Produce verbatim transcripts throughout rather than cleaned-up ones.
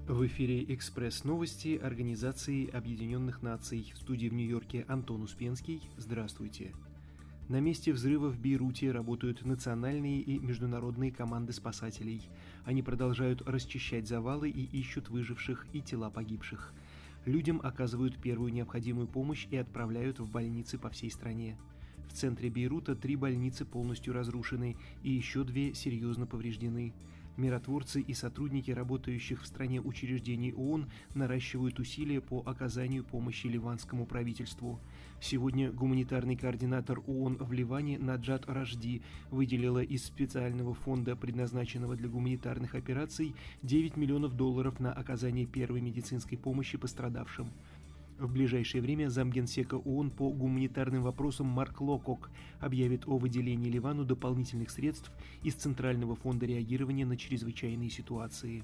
В эфире «Экспресс-новости» Организации Объединенных Наций. В студии в Нью-Йорке Антон Успенский. Здравствуйте. На месте взрыва в Бейруте работают национальные и международные команды спасателей. Они продолжают расчищать завалы и ищут выживших и тела погибших. Людям оказывают первую необходимую помощь и отправляют в больницы по всей стране. В центре Бейрута три больницы полностью разрушены и еще две серьезно повреждены. Миротворцы и сотрудники работающих в стране учреждений ООН наращивают усилия по оказанию помощи ливанскому правительству. Сегодня гуманитарный координатор ООН в Ливане Наджат Ражди выделила из специального фонда, предназначенного для гуманитарных операций, девять миллионов долларов на оказание первой медицинской помощи пострадавшим. В ближайшее время замгенсека ООН по гуманитарным вопросам Марк Локок объявит о выделении Ливану дополнительных средств из Центрального фонда реагирования на чрезвычайные ситуации.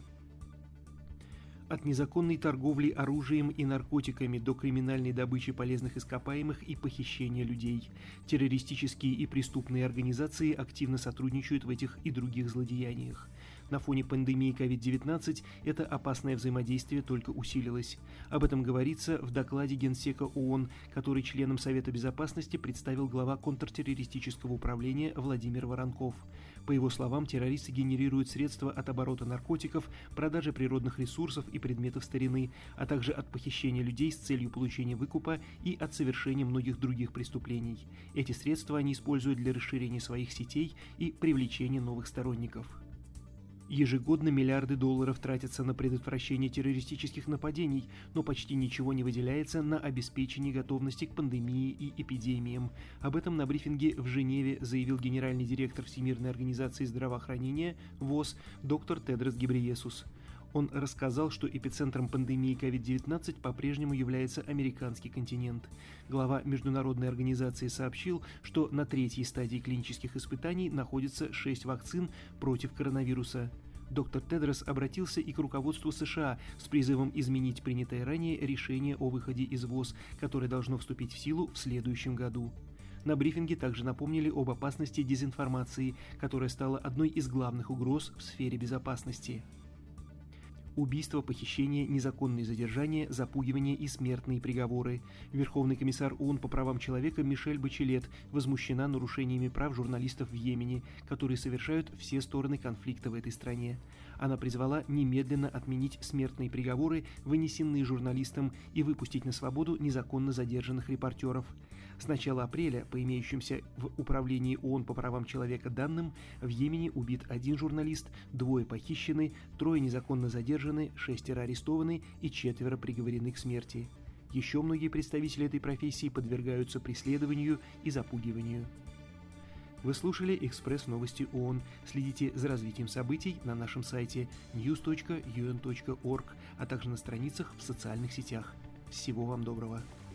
От незаконной торговли оружием и наркотиками до криминальной добычи полезных ископаемых и похищения людей. Террористические и преступные организации активно сотрудничают в этих и других злодеяниях. На фоне пандемии ковид девятнадцать это опасное взаимодействие только усилилось. Об этом говорится в докладе Генсека ООН, который членам Совета Безопасности представил глава контртеррористического управления Владимир Воронков. По его словам, террористы генерируют средства от оборота наркотиков, продажи природных ресурсов и предметов старины, а также от похищения людей с целью получения выкупа и от совершения многих других преступлений. Эти средства они используют для расширения своих сетей и привлечения новых сторонников. Ежегодно миллиарды долларов тратятся на предотвращение террористических нападений, но почти ничего не выделяется на обеспечение готовности к пандемии и эпидемиям. Об этом на брифинге в Женеве заявил генеральный директор Всемирной организации здравоохранения ВОЗ доктор Тедрос Гебрейесус. Он рассказал, что эпицентром пандемии ковид девятнадцать по-прежнему является американский континент. Глава международной организации сообщил, что на третьей стадии клинических испытаний находится шесть вакцин против коронавируса. Доктор Тедрос обратился и к руководству США с призывом изменить принятое ранее решение о выходе из ВОЗ, которое должно вступить в силу в следующем году. На брифинге также напомнили об опасности дезинформации, которая стала одной из главных угроз в сфере безопасности. Убийство, похищение, незаконные задержания, запугивание и смертные приговоры. Верховный комиссар ООН по правам человека Мишель Бачелет возмущена нарушениями прав журналистов в Йемене, которые совершают все стороны конфликта в этой стране. Она призвала немедленно отменить смертные приговоры, вынесенные журналистам, и выпустить на свободу незаконно задержанных репортеров. С начала апреля, по имеющимся в Управлении ООН по правам человека данным, в Йемене убит один журналист, двое похищены, трое незаконно задержаны, шестеро арестованы и четверо приговорены к смерти. Еще многие представители этой профессии подвергаются преследованию и запугиванию. Вы слушали «Экспресс-новости ООН». Следите за развитием событий на нашем сайте ньюс точка ю эн точка орг, а также на страницах в социальных сетях. Всего вам доброго.